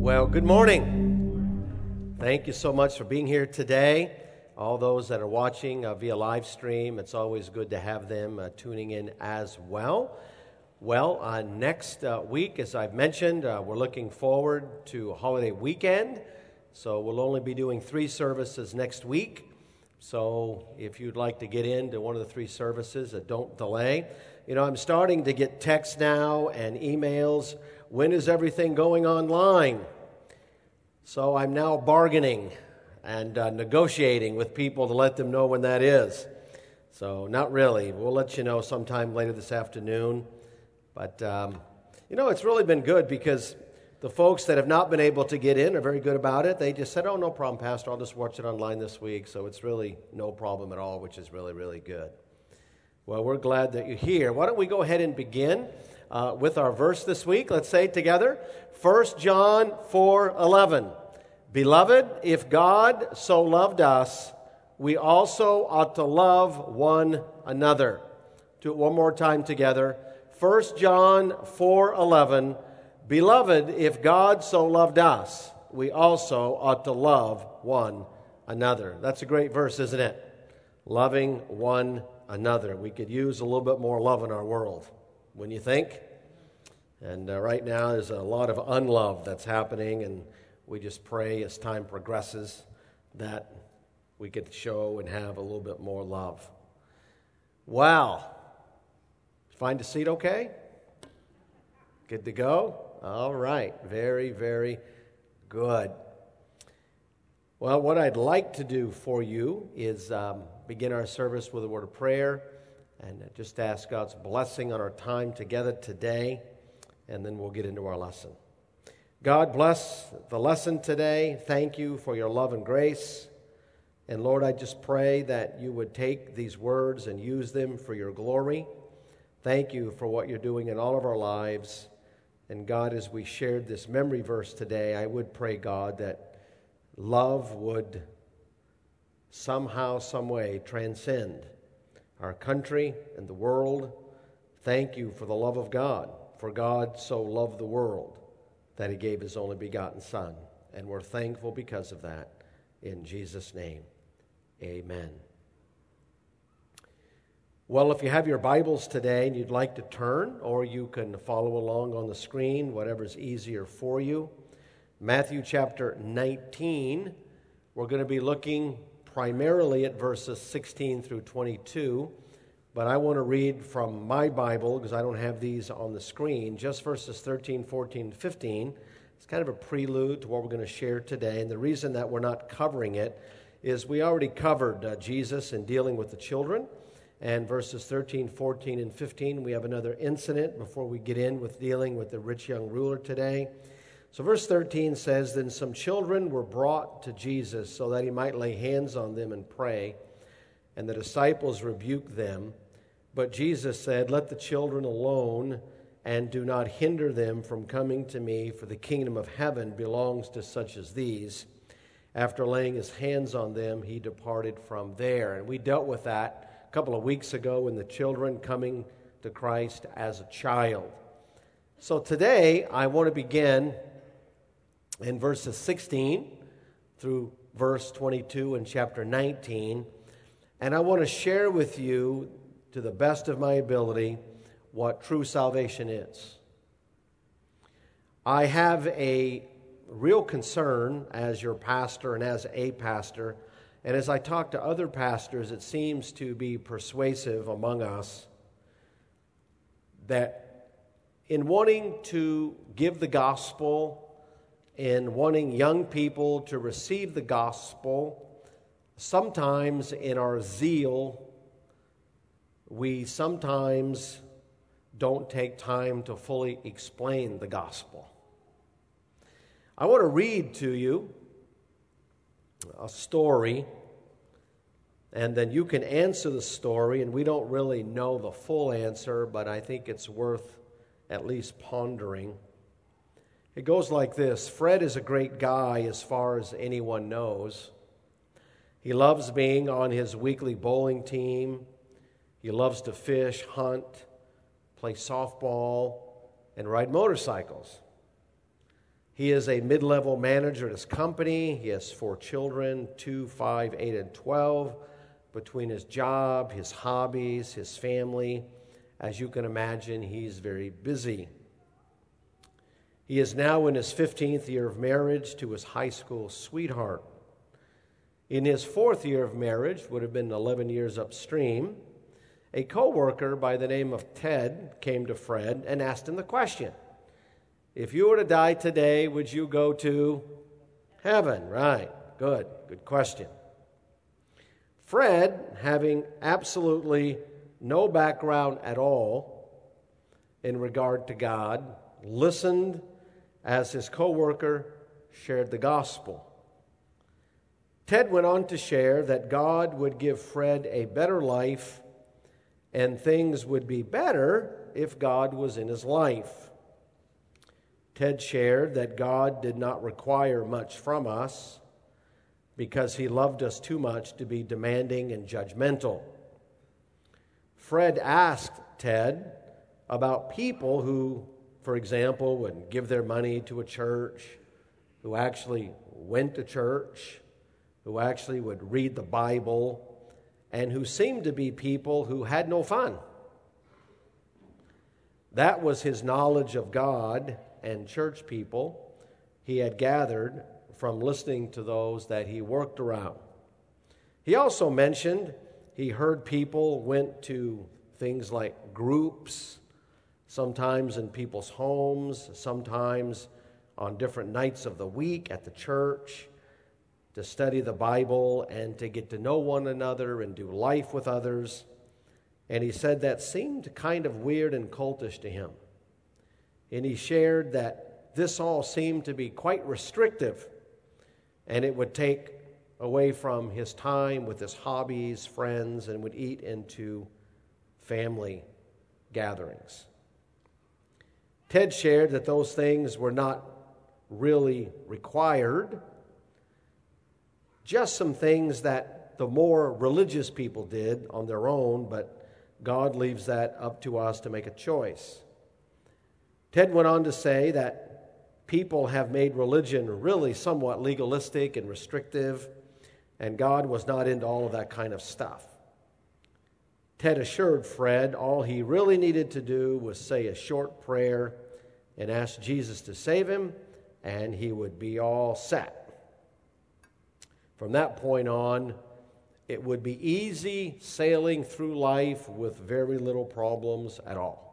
Well, good morning. Thank you so much for being here today. All those that are watching via live stream, it's always good to have them tuning in as well. Well, next week, as I've mentioned, we're looking forward to a holiday weekend. So we'll only be doing 3 services next week. So if you'd like to get into one of the 3 services, don't delay. You know, I'm starting to get texts now and emails. When is everything going online? So I'm now bargaining and negotiating with people to let them know when that is. So not really. We'll let you know sometime later this afternoon. But, you know, it's really been good because the folks that have not been able to get in are very good about it. They just said, oh, no problem, Pastor. I'll just watch it online this week. So it's really no problem at all, which is really, really good. Well, we're glad that you're here. Why don't we go ahead and begin with our verse this week. Let's say it together. 1 John 4:11. Beloved, if God so loved us, we also ought to love one another. Do it one more time together. 1 John 4:11. Beloved, if God so loved us, we also ought to love one another. That's a great verse, isn't it? Loving one another. We could use a little bit more love in our world, wouldn't you think? And right now there's a lot of unlove that's happening, and we just pray as time progresses that we could show and have a little bit more love. Wow. Find a seat okay? Good to go? All right. Very, very good. Well, what I'd like to do for you is begin our service with a word of prayer and just ask God's blessing on our time together today, and then we'll get into our lesson. God bless the lesson today. Thank you for your love and grace. And Lord, I just pray that you would take these words and use them for your glory. Thank you for what you're doing in all of our lives. And God, as we shared this memory verse today, I would pray, God, that love would somehow, some way transcend our country and the world. Thank you for the love of God. For God so loved the world that he gave his only begotten Son. And we're thankful because of that. In Jesus' name, amen. Well, if you have your Bibles today and you'd like to turn, or you can follow along on the screen, whatever's easier for you. Matthew chapter 19, we're going to be looking primarily at verses 16 through 22. But I want to read from my Bible, because I don't have these on the screen, just verses 13, 14, and 15. It's kind of a prelude to what we're going to share today. And the reason that we're not covering it is we already covered Jesus in dealing with the children. And verses 13, 14, and 15, we have another incident before we get in with dealing with the rich young ruler today. So verse 13 says, Then some children were brought to Jesus so that he might lay hands on them and pray. And the disciples rebuked them. But Jesus said, Let the children alone, and do not hinder them from coming to me, for the kingdom of heaven belongs to such as these. After laying his hands on them, he departed from there. And we dealt with that a couple of weeks ago in the children coming to Christ as a child. So today, I want to begin in verses 16 through verse 22 in chapter 19. And I want to share with you, to the best of my ability, what true salvation is. I have a real concern as your pastor and as a pastor, and as I talk to other pastors, it seems to be persuasive among us that in wanting to give the gospel, in wanting young people to receive the gospel, sometimes in our zeal, we sometimes don't take time to fully explain the gospel. I want to read to you a story, and then you can answer the story, and we don't really know the full answer, but I think it's worth at least pondering. It goes like this. Fred is a great guy as far as anyone knows. He loves being on his weekly bowling team. He loves to fish, hunt, play softball, and ride motorcycles. He is a mid-level manager at his company. He has 4 children, 2, 5, 8, and 12. Between his job, his hobbies, his family, as you can imagine, he's very busy. He is now in his 15th year of marriage to his high school sweetheart. In his 4th year of marriage, would have been 11 years upstream, a co-worker by the name of Ted came to Fred and asked him the question, if you were to die today, would you go to heaven? Right, good question. Fred, having absolutely no background at all in regard to God, listened as his co-worker shared the gospel. Ted went on to share that God would give Fred a better life and things would be better if God was in his life. Ted shared that God did not require much from us because he loved us too much to be demanding and judgmental. Fred asked Ted about people who, for example, would give their money to a church, who actually went to church, who actually would read the Bible, and who seemed to be people who had no fun. That was his knowledge of God and church people he had gathered from listening to those that he worked around. He also mentioned he heard people went to things like groups, sometimes in people's homes, sometimes on different nights of the week at the church, to study the Bible and to get to know one another and do life with others. And he said that seemed kind of weird and cultish to him. And he shared that this all seemed to be quite restrictive, and it would take away from his time with his hobbies, friends, and would eat into family gatherings. Ted shared that those things were not really required, just some things that the more religious people did on their own, but God leaves that up to us to make a choice. Ted went on to say that people have made religion really somewhat legalistic and restrictive, and God was not into all of that kind of stuff. Ted assured Fred all he really needed to do was say a short prayer and ask Jesus to save him, and he would be all set. From that point on, it would be easy sailing through life with very little problems at all.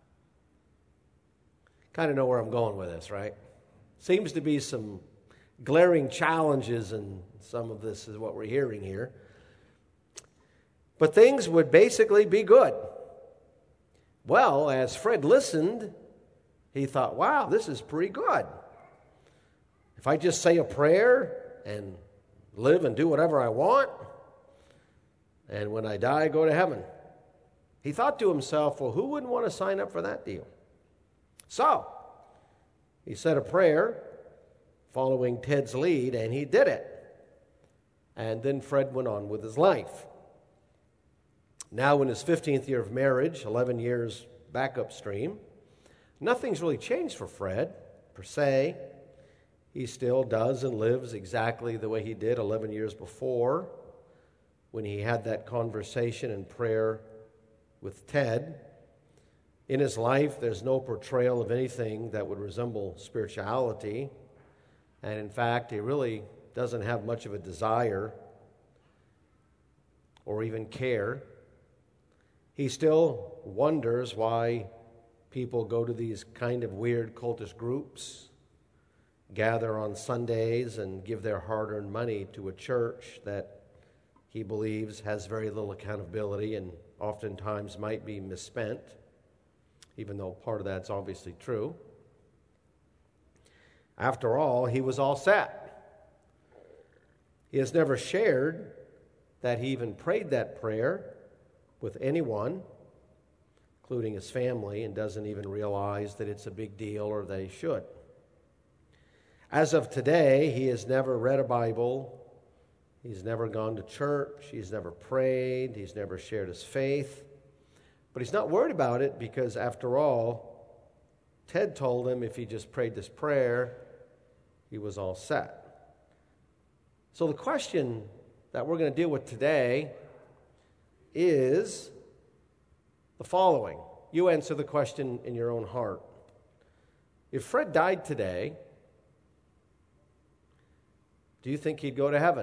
Kind of know where I'm going with this, right? Seems to be some glaring challenges, and some of this is what we're hearing here. But things would basically be good. Well, as Fred listened, he thought, wow, this is pretty good. If I just say a prayer and live and do whatever I want, and when I die, I go to heaven. He thought to himself, well, who wouldn't want to sign up for that deal? So, he said a prayer following Ted's lead, and he did it. And then Fred went on with his life. Now in his 15th year of marriage, 11 years back upstream, nothing's really changed for Fred, per se. He still does and lives exactly the way he did 11 years before when he had that conversation and prayer with Ted. In his life, there's no portrayal of anything that would resemble spirituality. And in fact, he really doesn't have much of a desire or even care. He still wonders why people go to these kind of weird cultist groups, gather on Sundays and give their hard-earned money to a church that he believes has very little accountability and oftentimes might be misspent, even though part of that's obviously true. After all, he was all set. He has never shared that he even prayed that prayer with anyone, including his family, and doesn't even realize that it's a big deal or they should. As of today, he has never read a Bible. He's never gone to church. He's never prayed. He's never shared his faith. But he's not worried about it because, after all, Ted told him if he just prayed this prayer, he was all set. So the question that we're going to deal with today is the following. You answer the question in your own heart. If Fred died today, do you think he'd go to heaven?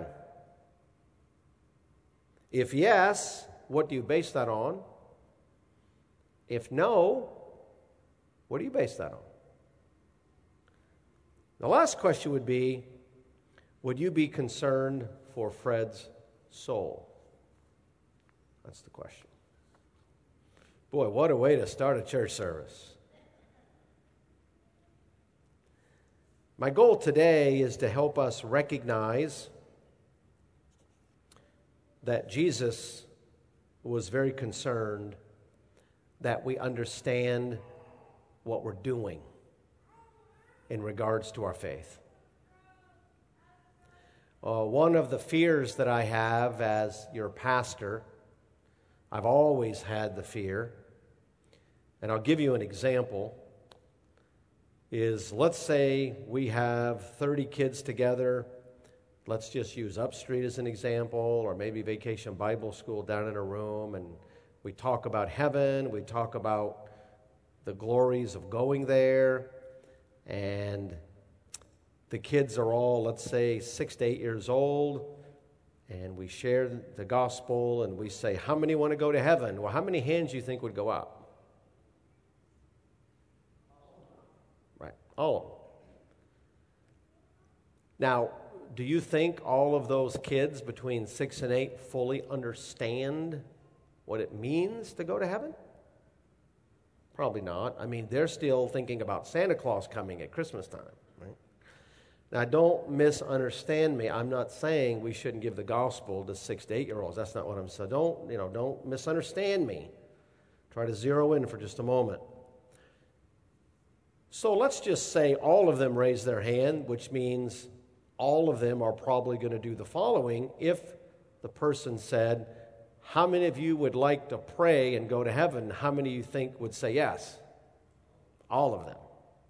If yes, what do you base that on? If no, what do you base that on? The last question would be, would you be concerned for Fred's soul? That's the question. Boy, what a way to start a church service. My goal today is to help us recognize that Jesus was very concerned that we understand what we're doing in regards to our faith. One of the fears that I have as your pastor, I've always had the fear, and I'll give you an example, is let's say we have 30 kids together. Let's just use Upstreet as an example, or maybe Vacation Bible School down in a room, and we talk about heaven, we talk about the glories of going there, and the kids are all, let's say, 6 to 8 years old, and we share the gospel, and we say, how many want to go to heaven? Well, how many hands do you think would go up? Right, all of them. Now, do you think all of those kids between 6 and 8 fully understand what it means to go to heaven? Probably not. I mean, they're still thinking about Santa Claus coming at Christmas time, right? Now, don't misunderstand me. I'm not saying we shouldn't give the gospel to 6 to 8-year-olds. That's not what I'm saying. Don't misunderstand me. Try to zero in for just a moment. So let's just say all of them raise their hand, which means all of them are probably going to do the following. If the person said, how many of you would like to pray and go to heaven? How many of you think would say yes? All of them.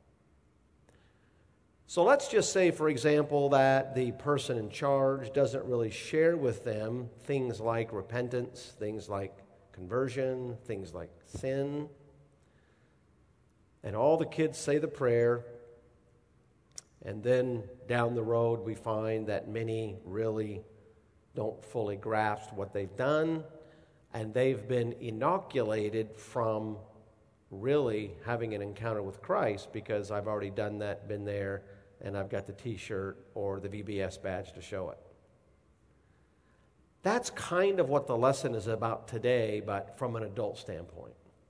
So let's just say, for example, that the person in charge doesn't really share with them things like repentance, things like conversion, things like sin. And all the kids say the prayer, and then down the road we find that many really don't fully grasp what they've done, and they've been inoculated from really having an encounter with Christ because I've already done that, been there, and I've got the T-shirt or the VBS badge to show it. That's kind of what the lesson is about today, but from an adult standpoint.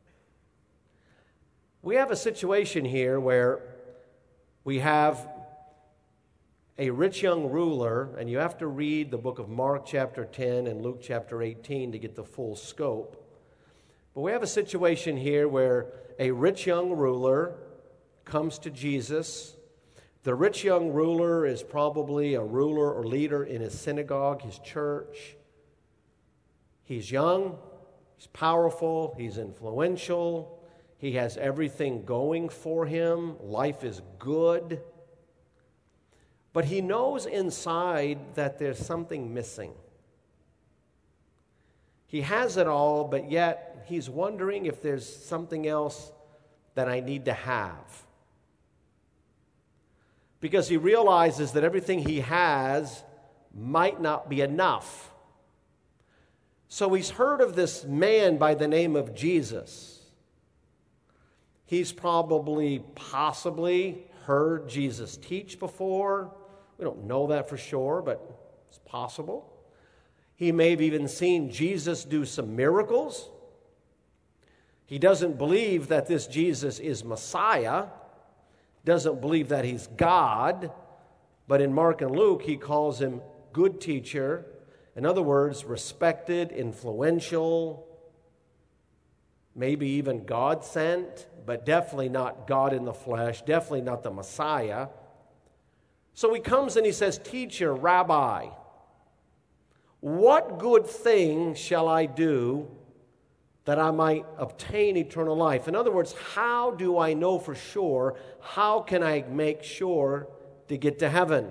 We have a situation here where we have a rich young ruler, and you have to read the book of Mark chapter 10 and Luke chapter 18 to get the full scope. But we have a situation here where a rich young ruler comes to Jesus. The rich young ruler is probably a ruler or leader in his synagogue, his church. He's young, he's powerful, he's influential, he has everything going for him, life is good. But he knows inside that there's something missing. He has it all, but yet he's wondering if there's something else that I need to have. Because he realizes that everything he has might not be enough. So he's heard of this man by the name of Jesus. He's possibly heard Jesus teach before. We don't know that for sure, but it's possible. He may have even seen Jesus do some miracles. He doesn't believe that this Jesus is Messiah, doesn't believe that he's God, but in Mark and Luke, he calls him good teacher. In other words, respected, influential, maybe even God sent, but definitely not God in the flesh, definitely not the Messiah. So he comes and he says, "Teacher, Rabbi, what good thing shall I do that I might obtain eternal life?" In other words, how do I know for sure? How can I make sure to get to heaven.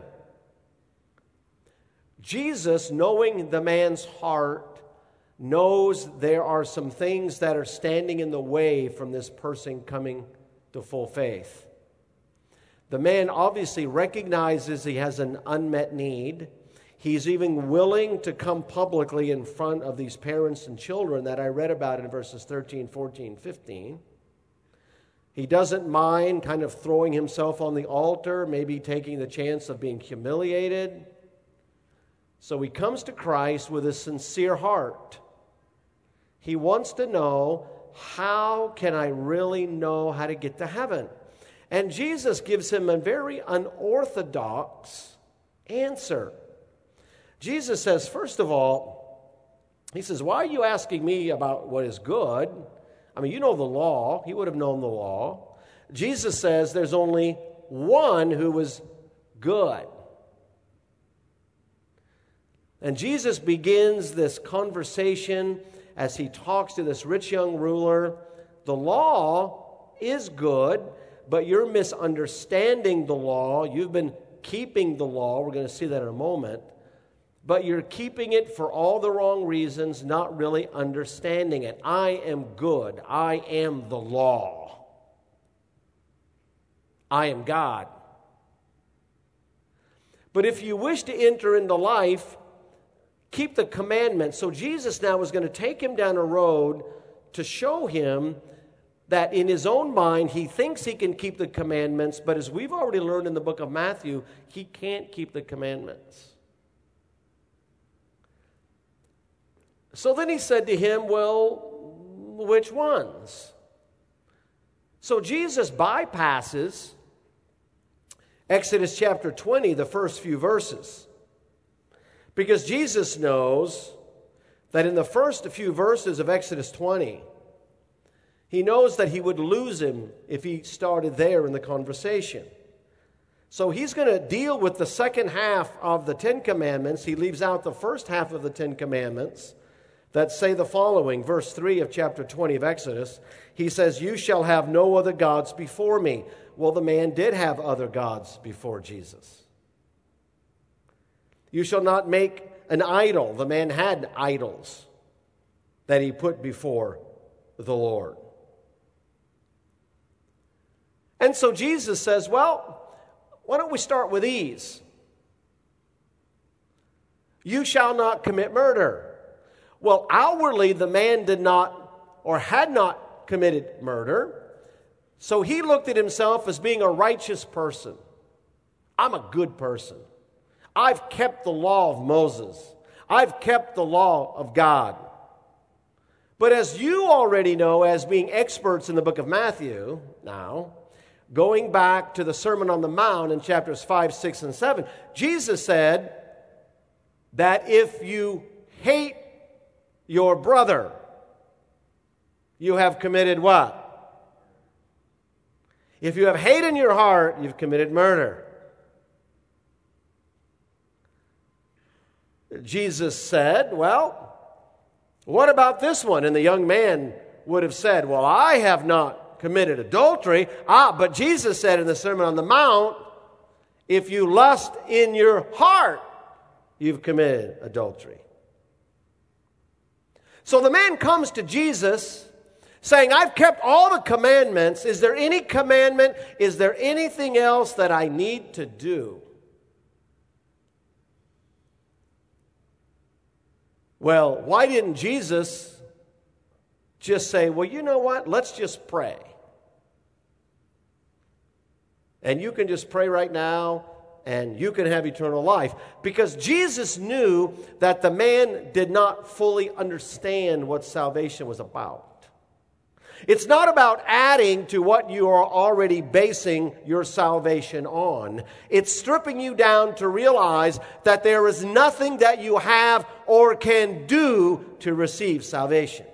Jesus, knowing the man's heart, knows there are some things that are standing in the way from this person coming to full faith. The man obviously recognizes he has an unmet need. He's even willing to come publicly in front of these parents and children that I read about in verses 13, 14, 15. He doesn't mind kind of throwing himself on the altar, maybe taking the chance of being humiliated. So he comes to Christ with a sincere heart. He wants to know, how can I really know how to get to heaven? And Jesus gives him a very unorthodox answer. Jesus says, first of all, he says, why are you asking me about what is good? I mean, you know the law. He would have known the law. Jesus says there's only one who is good. And Jesus begins this conversation as he talks to this rich young ruler. The law is good, but you're misunderstanding the law. You've been keeping the law. We're going to see that in a moment. But you're keeping it for all the wrong reasons, not really understanding it. I am good. I am the law. I am God. But if you wish to enter into life, keep the commandments. So Jesus now is going to take him down a road to show him that in his own mind, he thinks he can keep the commandments, but as we've already learned in the book of Matthew, he can't keep the commandments. So then he said to him, well, which ones? So Jesus bypasses Exodus chapter 20, the first few verses. Because Jesus knows that in the first few verses of Exodus 20, he knows that he would lose him if he started there in the conversation. So he's going to deal with the second half of the Ten Commandments. He leaves out the first half of the Ten Commandments that say the following, verse 3 of chapter 20 of Exodus. He says, you shall have no other gods before me. Well, the man did have other gods before Jesus. You shall not make an idol. The man had idols that he put before the Lord. And so Jesus says, well, why don't we start with these? You shall not commit murder. Well, outwardly, the man did not or had not committed murder. So he looked at himself as being a righteous person. I'm a good person. I've kept the law of Moses. I've kept the law of God. But as you already know, as being experts in the book of Matthew now, going back to the Sermon on the Mount in chapters 5, 6, and 7, Jesus said that if you hate your brother, you have committed what? If you have hate in your heart, you've committed murder. Jesus said, well, what about this one? And the young man would have said, well, I have not committed adultery. But Jesus said in the Sermon on the Mount, if you lust in your heart, you've committed adultery. So the man comes to Jesus saying, I've kept all the commandments. Is there any commandment? Is there anything else that I need to do? Well, why didn't Jesus just say, well, you know what? Let's just pray. And you can just pray right now, and you can have eternal life. Because Jesus knew that the man did not fully understand what salvation was about. It's not about adding to what you are already basing your salvation on. It's stripping you down to realize that there is nothing that you have or can do to receive salvation.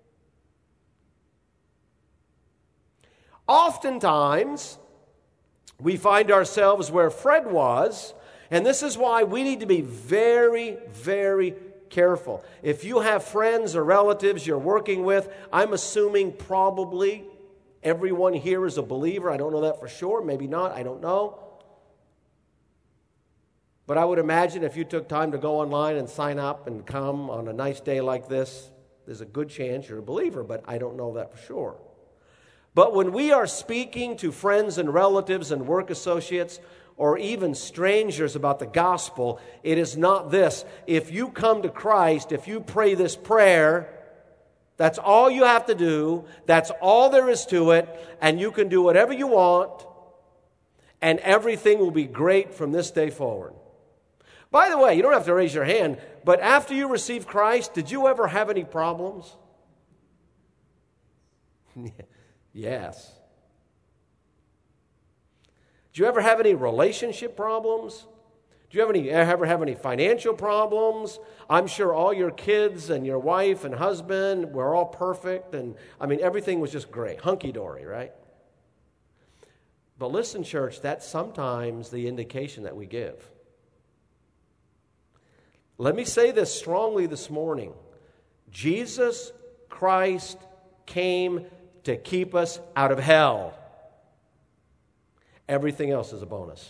Oftentimes, we find ourselves where Fred was, and this is why we need to be very, very careful. If you have friends or relatives you're working with, I'm assuming probably everyone here is a believer. I don't know that for sure. Maybe not. I don't know. But I would imagine if you took time to go online and sign up and come on a nice day like this, there's a good chance you're a believer, but I don't know that for sure. But when we are speaking to friends and relatives and work associates or even strangers about the gospel, it is not this. If you come to Christ, if you pray this prayer, that's all you have to do. That's all there is to it. And you can do whatever you want. And everything will be great from this day forward. By the way, you don't have to raise your hand, but after you received Christ, did you ever have any problems? Yes. Did you ever have any relationship problems? Do you ever have any financial problems? I'm sure all your kids and your wife and husband were all perfect, and everything was just great, hunky-dory, right? But listen, church, that's sometimes the indication that we give. Let me say this strongly this morning. Jesus Christ came to keep us out of hell. Everything else is a bonus.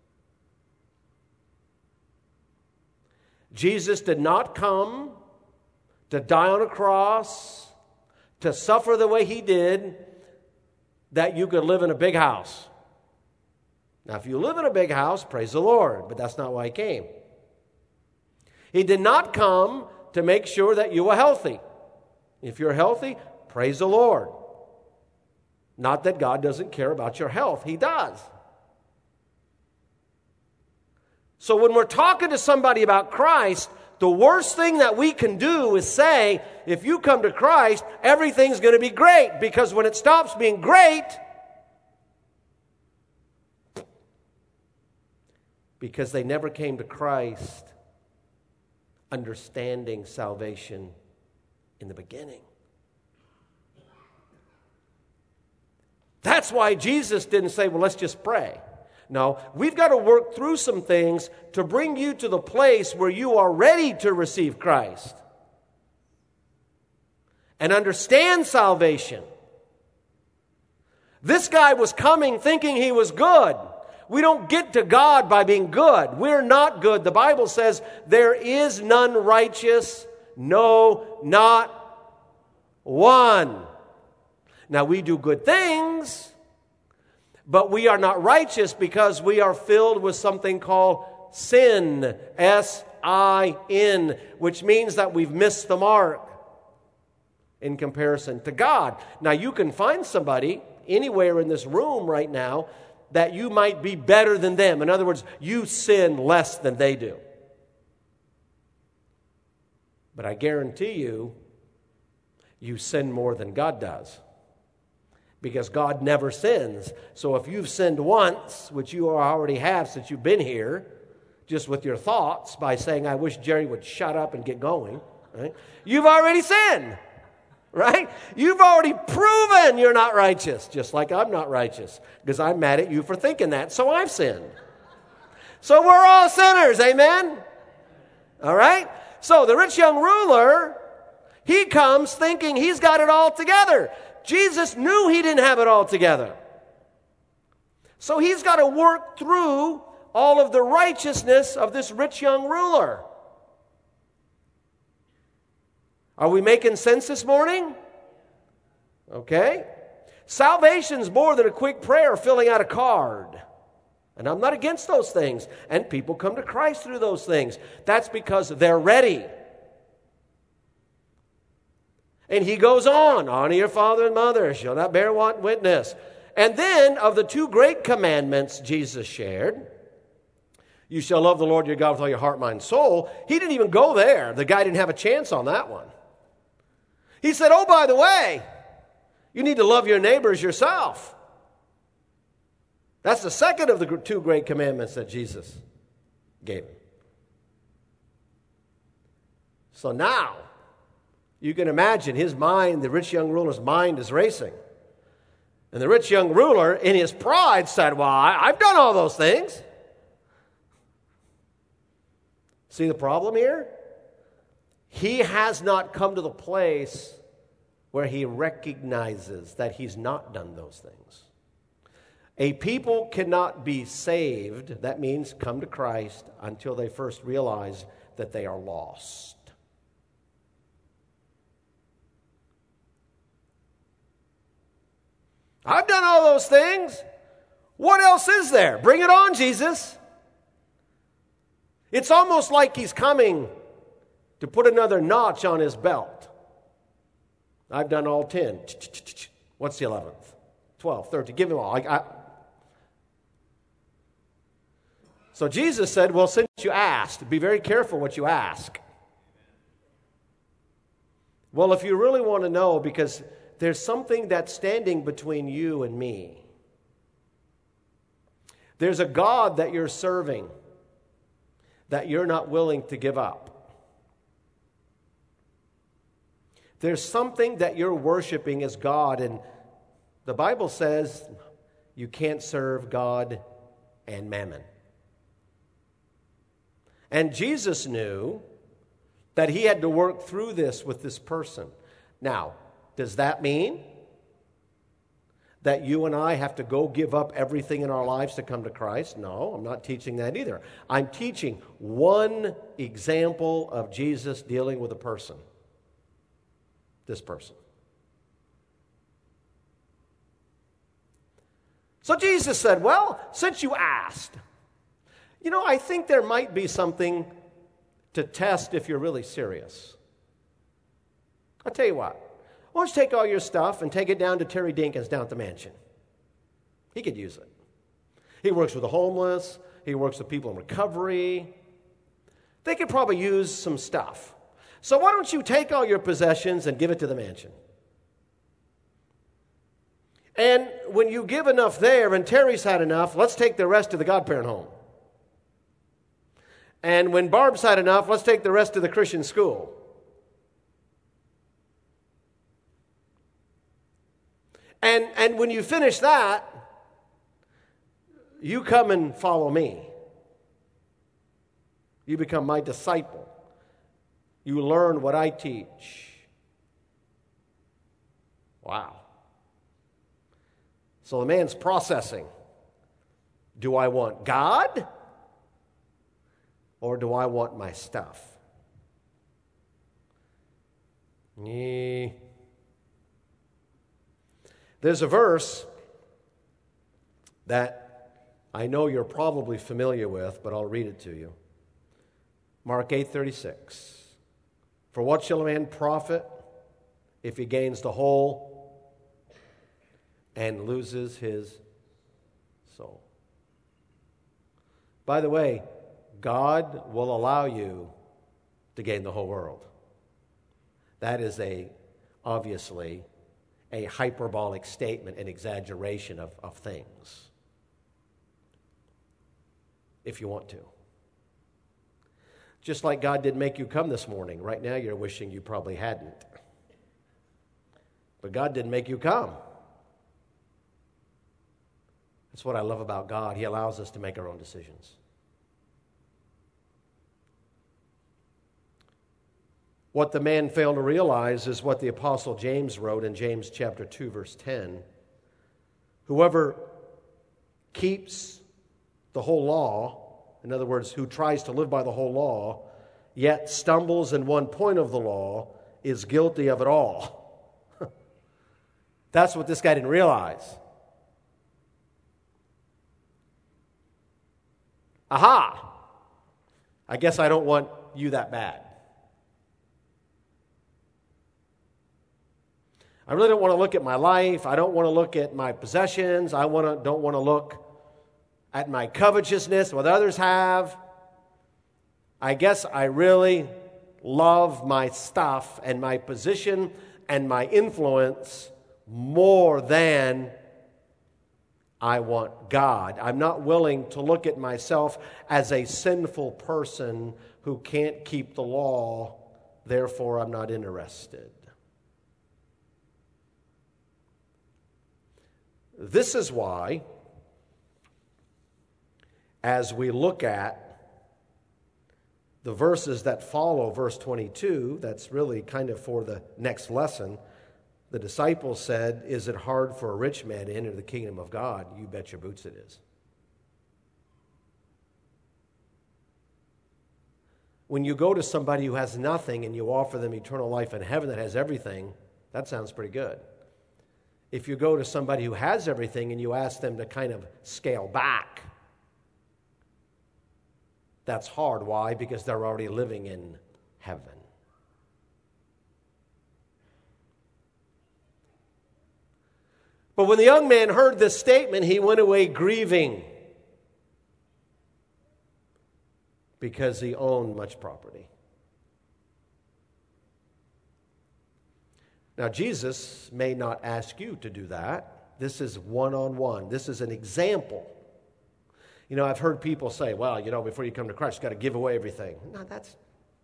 Jesus did not come to die on a cross, to suffer the way he did, that you could live in a big house. Now, if you live in a big house, praise the Lord, but that's not why he came. He did not come to make sure that you were healthy. If you're healthy, praise the Lord. Not that God doesn't care about your health. He does. So when we're talking to somebody about Christ, the worst thing that we can do is say, if you come to Christ, everything's going to be great. Because when it stops being great, because they never came to Christ understanding salvation in the beginning. That's why Jesus didn't say, well, let's just pray. No, we've got to work through some things to bring you to the place where you are ready to receive Christ and understand salvation. This guy was coming thinking he was good. We don't get to God by being good. We're not good. The Bible says there is none righteous, no, not one. Now, we do good things, but we are not righteous because we are filled with something called sin, S-I-N, which means that we've missed the mark in comparison to God. Now, you can find somebody anywhere in this room right now that you might be better than them. In other words, you sin less than they do. But I guarantee you, you sin more than God does. Because God never sins. So if you've sinned once, which you already have since you've been here, just with your thoughts by saying, I wish Jerry would shut up and get going, right? You've already sinned. Right? You've already proven you're not righteous, just like I'm not righteous, because I'm mad at you for thinking that, so I've sinned. So we're all sinners, amen? All right? So the rich young ruler, he comes thinking he's got it all together. Jesus knew he didn't have it all together. So he's got to work through all of the righteousness of this rich young ruler. Are we making sense this morning? Okay. Salvation's more than a quick prayer filling out a card. And I'm not against those things. And people come to Christ through those things. That's because they're ready. And he goes on, honor your father and mother, shall not bear witness. And then of the two great commandments Jesus shared, you shall love the Lord your God with all your heart, mind, soul. He didn't even go there. The guy didn't have a chance on that one. He said, oh, by the way, you need to love your neighbors yourself. That's the second of the two great commandments that Jesus gave him. So now, you can imagine his mind, the rich young ruler's mind is racing. And the rich young ruler, in his pride, said, well, I've done all those things. See the problem here? He has not come to the place where he recognizes that he's not done those things. A people cannot be saved, that means come to Christ, until they first realize that they are lost. I've done all those things. What else is there? Bring it on, Jesus. It's almost like he's coming to put another notch on his belt. I've done all 10. What's the 11th? 12, 13. Give him all. So Jesus said, well, since you asked, be very careful what you ask. Well, if you really want to know, because there's something that's standing between you and me. There's a God that you're serving that you're not willing to give up. There's something that you're worshiping as God, and the Bible says you can't serve God and mammon. And Jesus knew that he had to work through this with this person. Now, does that mean that you and I have to go give up everything in our lives to come to Christ? No, I'm not teaching that either. I'm teaching one example of Jesus dealing with a person. This person. So Jesus said, well, since you asked, I think there might be something to test if you're really serious. I'll tell you what. Why don't you take all your stuff and take it down to Terry Dinkins down at the mansion? He could use it. He works with the homeless. He works with people in recovery. They could probably use some stuff. So why don't you take all your possessions and give it to the mansion? And when you give enough there and Terry's had enough, let's take the rest to the godparent home. And when Barb's had enough, let's take the rest to the Christian school. And when you finish that, you come and follow me. You become my disciple. You learn what I teach. Wow. So the man's processing. Do I want God? Or do I want my stuff? There's a verse that I know you're probably familiar with, but I'll read it to you. Mark 8:36. For what shall a man profit if he gains the whole and loses his soul? By the way, God will allow you to gain the whole world. That is obviously a hyperbolic statement, an exaggeration of things. If you want to. Just like God didn't make you come this morning. Right now you're wishing you probably hadn't. But God didn't make you come. That's what I love about God. He allows us to make our own decisions. What the man failed to realize is what the Apostle James wrote in James chapter 2, verse 10. Whoever keeps the whole law, in other words, who tries to live by the whole law, yet stumbles in one point of the law, is guilty of it all. That's what this guy didn't realize. Aha! I guess I don't want you that bad. I really don't want to look at my life. I don't want to look at my possessions. I don't want to look at my covetousness, what others have. I guess I really love my stuff and my position and my influence more than I want God. I'm not willing to look at myself as a sinful person who can't keep the law. Therefore, I'm not interested. This is why, as we look at the verses that follow verse 22, that's really kind of for the next lesson, The disciples said, "Is it hard for a rich man to enter the kingdom of God?" You bet your boots it is. When you go to somebody who has nothing and you offer them eternal life in heaven that has everything, that sounds pretty good. If you go to somebody who has everything and you ask them to kind of scale back, that's hard. Why? Because they're already living in heaven. But when the young man heard this statement, he went away grieving because he owned much property. Now, Jesus may not ask you to do that. This is one-on-one. This is an example. You know, I've heard people say, well, you know, before you come to Christ, you've got to give away everything. No, that's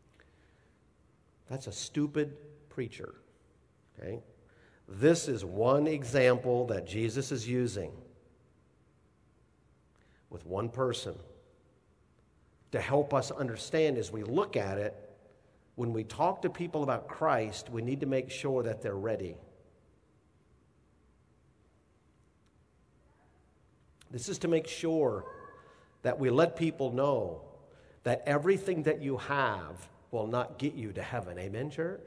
a stupid preacher, okay? This is one example that Jesus is using with one person to help us understand as we look at it. When we talk to people about Christ, we need to make sure that they're ready. This is to make sure that we let people know that everything that you have will not get you to heaven. Amen, church?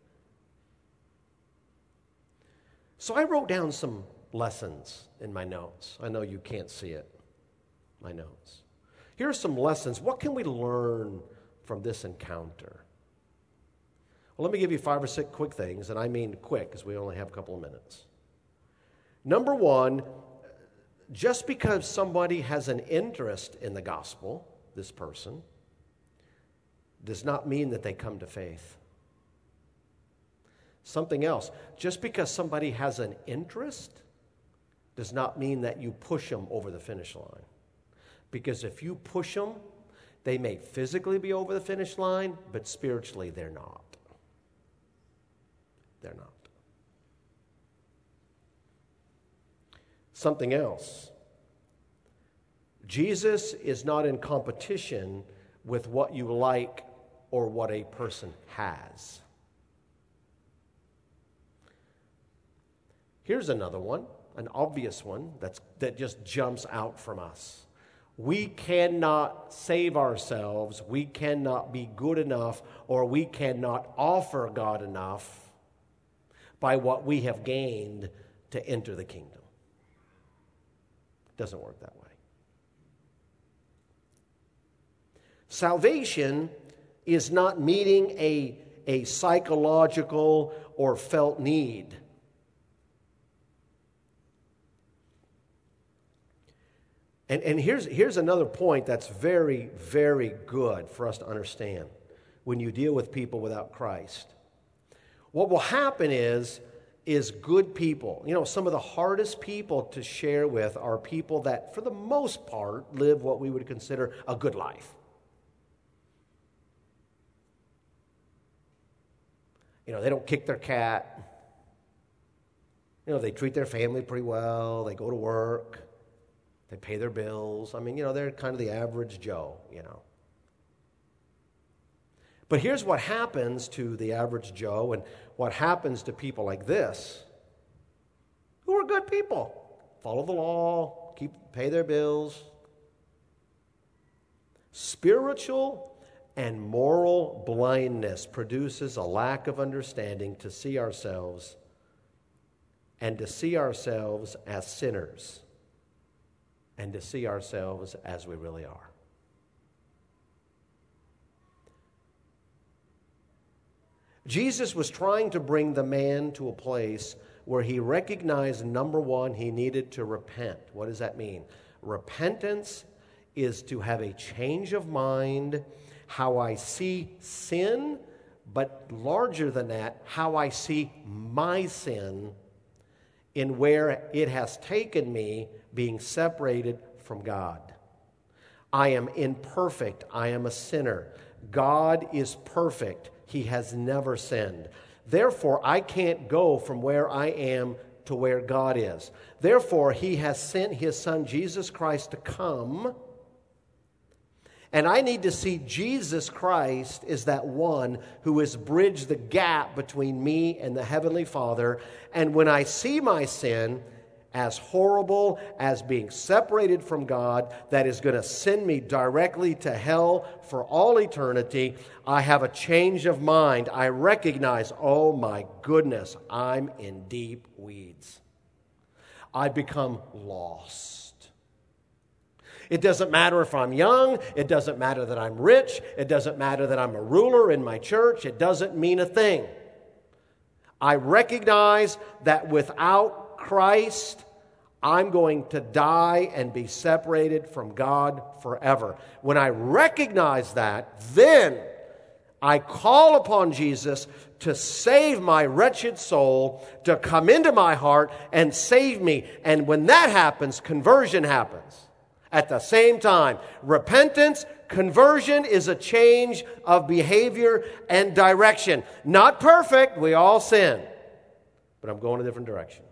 So I wrote down some lessons in my notes. I know you can't see it, my notes. Here are some lessons. What can we learn from this encounter? Well, let me give you 5 or 6 quick things, and I mean quick because we only have a couple of minutes. Number one, just because somebody has an interest in the gospel, this person, does not mean that they come to faith. Something else, just because somebody has an interest does not mean that you push them over the finish line. Because if you push them, they may physically be over the finish line, but spiritually they're not. They're not. Something else. Jesus is not in competition with what you like or what a person has. Here's another one, an obvious one that just jumps out from us. We cannot save ourselves, we cannot be good enough, or we cannot offer God enough by what we have gained to enter the kingdom. It doesn't work that way. Salvation is not meeting a psychological or felt need. And here's another point that's very, very good for us to understand when you deal with people without Christ. What will happen is good people. You know, some of the hardest people to share with are people that, for the most part, live what we would consider a good life. You know, they don't kick their cat. You know, they treat their family pretty well. They go to work. They pay their bills. I mean, you know, they're kind of the average Joe, you know. But here's what happens to the average Joe and what happens to people like this, who are good people, follow the law, pay their bills. Spiritual and moral blindness produces a lack of understanding to see ourselves and to see ourselves as sinners and to see ourselves as we really are. Jesus was trying to bring the man to a place where he recognized, number one, he needed to repent. What does that mean? Repentance is to have a change of mind, how I see sin, but larger than that, how I see my sin in where it has taken me being separated from God. I am imperfect. I am a sinner. God is perfect. He has never sinned. Therefore, I can't go from where I am to where God is. Therefore, he has sent his son Jesus Christ to come And I need to see Jesus Christ as that one who has bridged the gap between me and the Heavenly Father. And when I see my sin as horrible, as being separated from God, that is going to send me directly to hell for all eternity, I have a change of mind. I recognize, oh my goodness, I'm in deep weeds. I become lost. It doesn't matter if I'm young. It doesn't matter that I'm rich. It doesn't matter that I'm a ruler in my church. It doesn't mean a thing. I recognize that without Christ, I'm going to die and be separated from God forever. When I recognize that, then I call upon Jesus to save my wretched soul, to come into my heart and save me. And when that happens, conversion happens. At the same time, repentance, conversion is a change of behavior and direction. Not perfect, we all sin, but I'm going a different direction.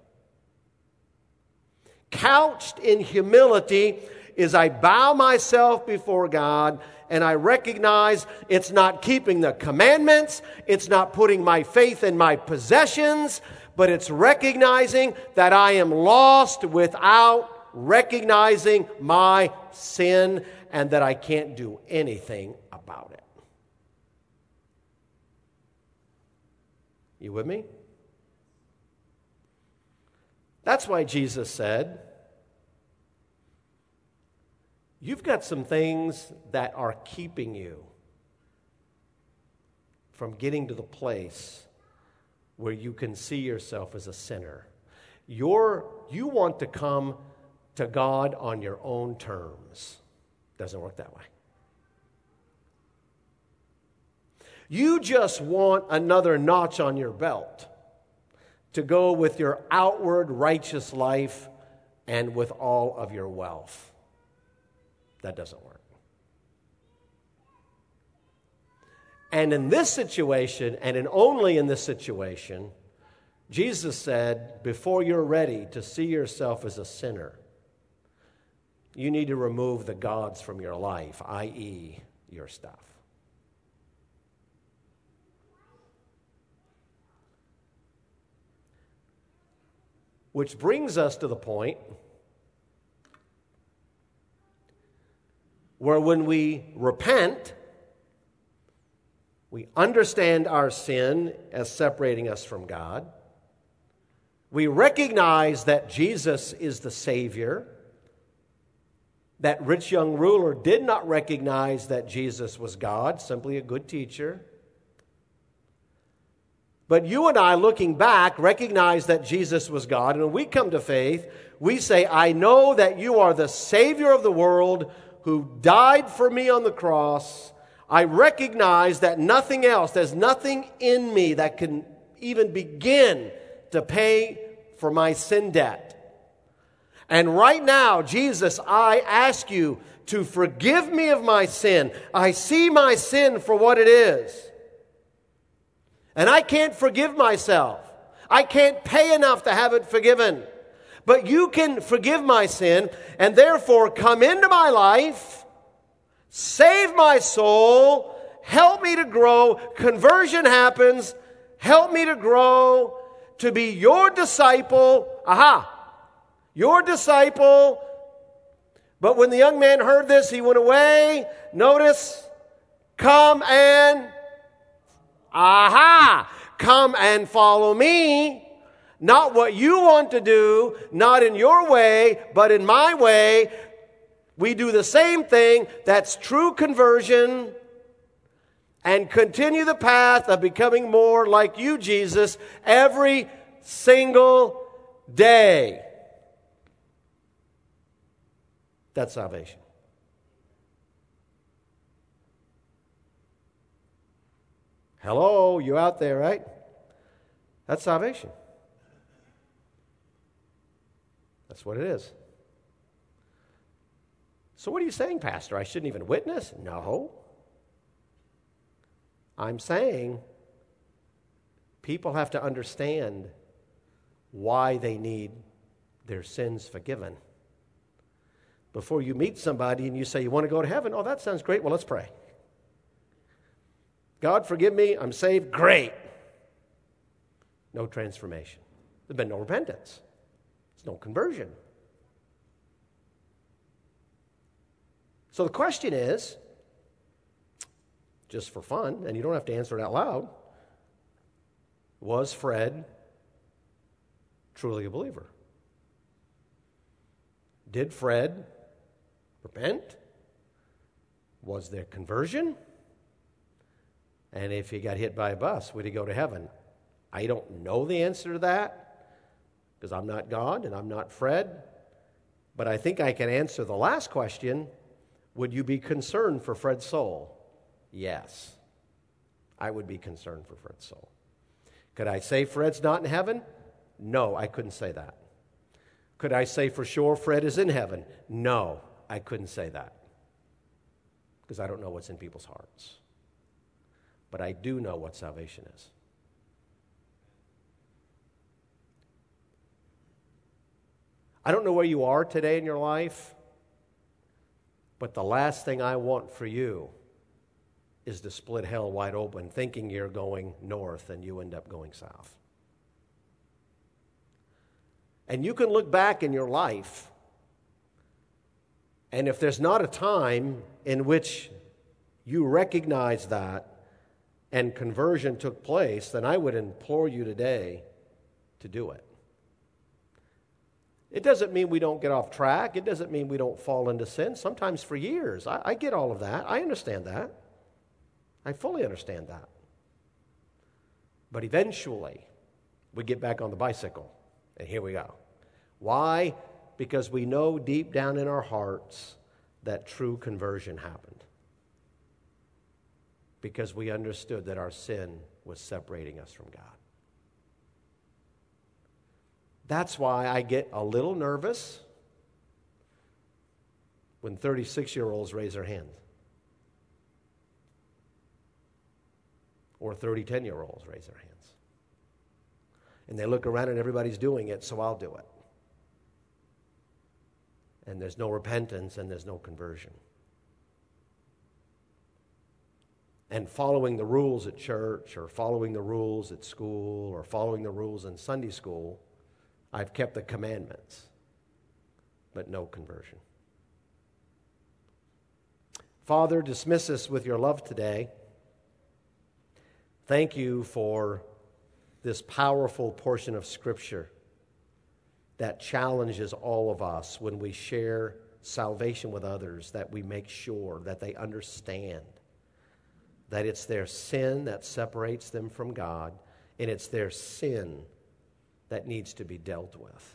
Couched in humility is I bow myself before God and I recognize it's not keeping the commandments, it's not putting my faith in my possessions, but it's recognizing that I am lost without recognizing my sin and that I can't do anything about it. You with me? That's why Jesus said, you've got some things that are keeping you from getting to the place where you can see yourself as a sinner. You want to come to God on your own terms. Doesn't work that way. You just want another notch on your belt to go with your outward righteous life and with all of your wealth. That doesn't work. And in this situation, and only in this situation, Jesus said, before you're ready to see yourself as a sinner, you need to remove the gods from your life, i.e., your stuff. Which brings us to the point where when we repent, we understand our sin as separating us from God. We recognize that Jesus is the Savior. That rich young ruler did not recognize that Jesus was God, simply a good teacher. But you and I, looking back, recognize that Jesus was God. And when we come to faith, we say, I know that you are the Savior of the world who died for me on the cross. I recognize that nothing else, there's nothing in me that can even begin to pay for my sin debt. And right now, Jesus, I ask you to forgive me of my sin. I see my sin for what it is. And I can't forgive myself. I can't pay enough to have it forgiven. But you can forgive my sin and therefore come into my life, save my soul, help me to grow. Conversion happens. Help me to grow, to be your disciple. Your disciple. But when the young man heard this, he went away. Notice, come and follow me. Not what you want to do, not in your way, but in my way. We do the same thing. That's true conversion. And continue the path of becoming more like you, Jesus, every single day. That's salvation. Hello, you out there, right? That's salvation. That's what it is. So what are you saying, Pastor? I shouldn't even witness? No. I'm saying people have to understand why they need their sins forgiven. before you meet somebody and you say, you want to go to heaven? Oh, that sounds great. Well, let's pray. God, forgive me. I'm saved. Great. No transformation. There's been no repentance. There's no conversion. So the question is, just for fun, and you don't have to answer it out loud, was Fred truly a believer? Did Fred repent? Was there conversion? And if he got hit by a bus, would he go to heaven? I don't know the answer to that because I'm not God and I'm not Fred. But I think I can answer the last question. Would you be concerned for Fred's soul? Yes. I would be concerned for Fred's soul. Could I say Fred's not in heaven? No, I couldn't say that. Could I say for sure Fred is in heaven? No, I couldn't say that because I don't know what's in people's hearts. But I do know what salvation is. I don't know where you are today in your life, but the last thing I want for you is to split hell wide open thinking you're going north and you end up going south. And you can look back in your life, and if there's not a time in which you recognize that and conversion took place, then I would implore you today to do it. It doesn't mean we don't get off track. It doesn't mean we don't fall into sin. Sometimes for years. I get all of that. I understand that. I fully understand that. But eventually, we get back on the bicycle, and here we go. Why? Because we know deep down in our hearts that true conversion happened. Because we understood that our sin was separating us from God. That's why I get a little nervous when 36-year-olds raise their hands. Or 10-year-olds raise their hands. And they look around and everybody's doing it, so I'll do it. And there's no repentance and there's no conversion. And following the rules at church or following the rules at school or following the rules in Sunday school, I've kept the commandments, but no conversion. Father, dismiss us with your love today. Thank you for this powerful portion of Scripture that challenges all of us when we share salvation with others, that we make sure that they understand that it's their sin that separates them from God, and it's their sin that needs to be dealt with.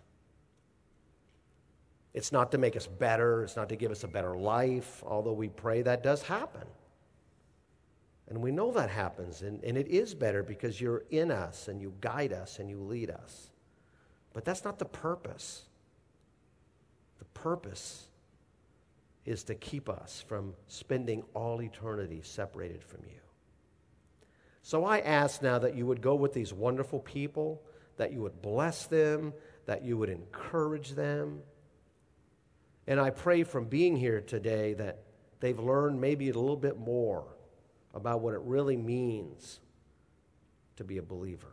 It's not to make us better. It's not to give us a better life, although we pray that does happen. And we know that happens, and it is better because you're in us, and you guide us, and you lead us. But that's not the purpose. The purpose is to keep us from spending all eternity separated from you. So I ask now that you would go with these wonderful people, that you would bless them, that you would encourage them. And I pray from being here today that they've learned maybe a little bit more about what it really means to be a believer.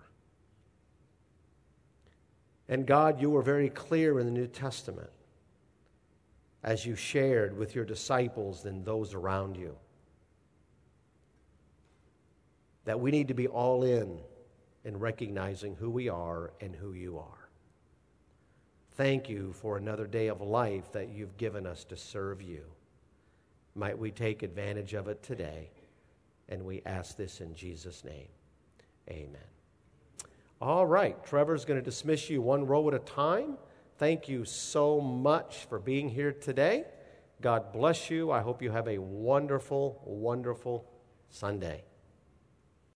And God, you were very clear in the New Testament as you shared with your disciples and those around you that we need to be all in recognizing who we are and who you are. Thank you for another day of life that you've given us to serve you. Might we take advantage of it today, and we ask this in Jesus' name. Amen. All right, Trevor's going to dismiss you one row at a time. Thank you so much for being here today. God bless you. I hope you have a wonderful, wonderful Sunday.